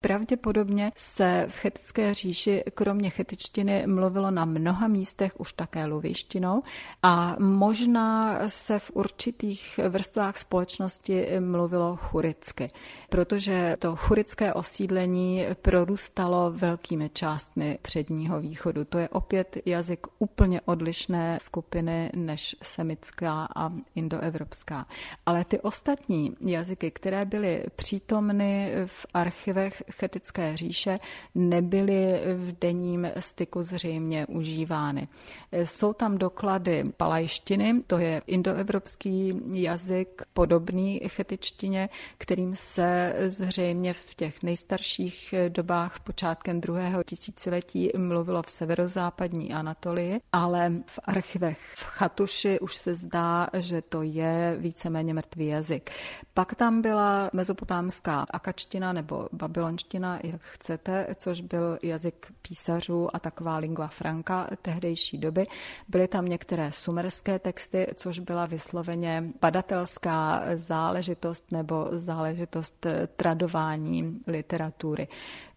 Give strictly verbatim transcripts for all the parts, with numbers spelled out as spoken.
Pravděpodobně se v chetské říši kromě chetičtiny mluvilo na mnoha místech už také luvištinou a možná se v určitých vrstvách společnosti mluvilo churicky, protože to churické osídlení prorůstalo velkými částmi Předního východu. To je opět jazyk úplně odlišné skupiny než semitská a indoevropská. Ale ty ostatní jazyky, které byly přítomny v archivech chetické říše, nebyly v denním styku zřejmě užívány. Jsou tam doklady palajštiny, to je indoevropský jazyk podobný chetičtině, kterým se zřejmě v těch nejstarších dobách počátkem druhého tisíciletí mluvilo v severozápadní Anatolii, ale v archivech v Chatuši už se zdá, že to je víceméně mrtvý jazyk. Pak tam byla mezopotámská akačtina nebo babylonština, jak chcete, což byl jazyk písařů a taková lingua franca tehdejší doby. Byly tam některé sumerské texty, což byla vysloveně badatelská záležitost nebo záležitost tradování literatury.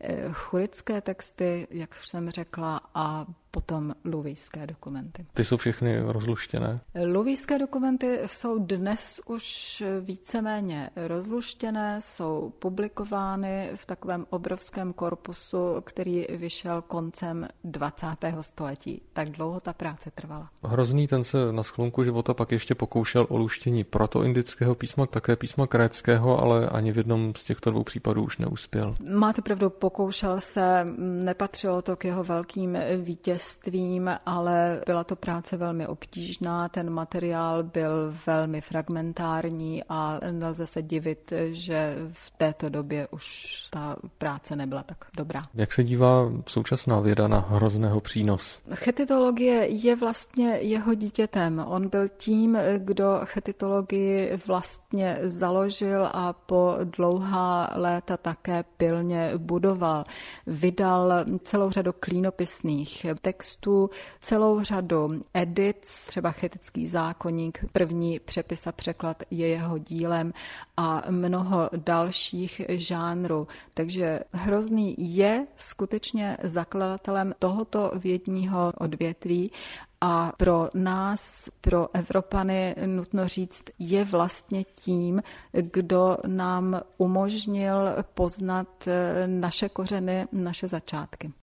Churické texty, jak jsem řekla, a potom luvijské dokumenty. Ty jsou všechny rozluštěné? Luvijské dokumenty jsou dnes už víceméně rozluštěné, jsou publikovány v takovém obrovském korpusu, který vyšel koncem dvacátého století. Tak dlouho ta práce trvala. Hrozný ten se na sklonku života pak ještě pokoušel o luštění protoindického písma, také písma krétského, ale ani v jednom z těchto dvou případů už neuspěl. Máte pravdu, pokoušel se, nepatřilo to k jeho velkým vítězstvím, ale byla to práce velmi obtížná, ten materiál byl velmi fragmentární a nelze se divit, že v této době už ta práce nebyla tak dobrá. Jak se dívá současná věda na Hrozného přínos? Chetitologie je vlastně jeho dítětem. On byl tím, kdo chetitologii vlastně založil a po dlouhá léta také pilně budoval. Vydal celou řadu klínopisných textů, celou řadu edic, třeba chetický zákoník, první přepis a překlad je jeho dílem a mnoho dalších žánrů. Takže Hrozný je skutečně zakladatelem tohoto vědního odvětví a pro nás, pro Evropany, nutno říct, je vlastně tím, kdo nám umožnil poznat naše kořeny, naše začátky.